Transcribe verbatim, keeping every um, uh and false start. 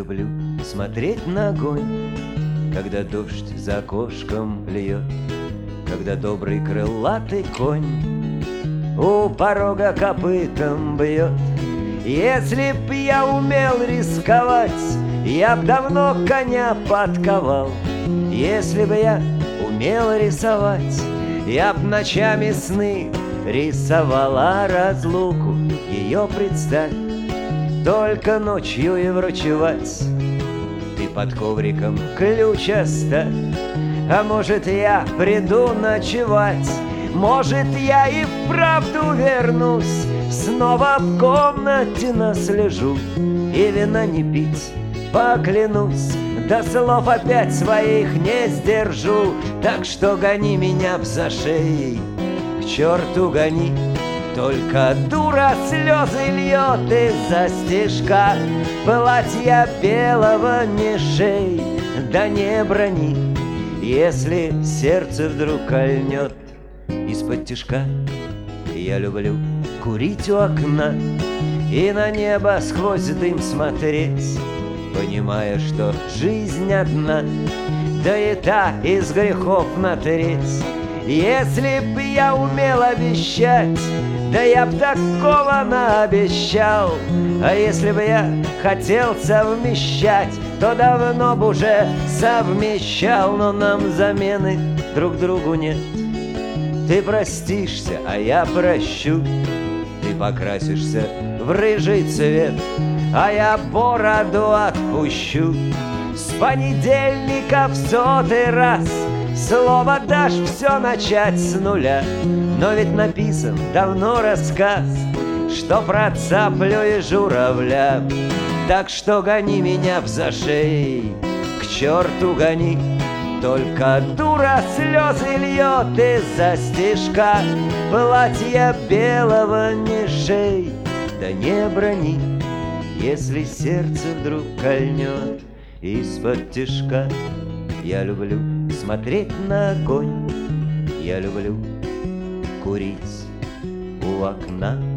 люблю смотреть на огонь, когда дождь за окошком льет, когда добрый крылатый конь у порога копытом бьет. Если б я умел рисковать, я б давно коня подковал. Если бы я умел рисовать, я б ночами сны рисовала разлуку. Ее представь, только ночью и врачевать. Ты под ковриком ключ оставь, а может я приду ночевать. Может я и вправду вернусь, снова в комнате наслежу и вина не пить, поклянусь. До слов опять своих не сдержу, так что гони меня в за шеей, к черту гони. Только дура слезы льет из-за стежка, платья белого не шей, да не брони. Если сердце вдруг кольнет из-под тишка, я люблю курить у окна и на небо сквозь дым смотреть, понимая, что жизнь одна, да и та из грехов на треть. Если б я умел обещать, да я б такого наобещал. А если бы я хотел совмещать, то давно б уже совмещал. Но нам замены друг другу нет. Ты простишься, а я прощу. Ты покрасишься в рыжий цвет, а я бороду отпущу. С понедельника в сотый раз слово дашь все начать с нуля. Но ведь написан давно рассказ, что про цаплю и журавля. Так что гони меня в за шеей, к черту гони. Только дура слезы льет из-за стежка, платья белого не шей, да не брони. Если сердце вдруг кольнет из-под тишка, я люблю смотреть на огонь, я люблю курить у окна.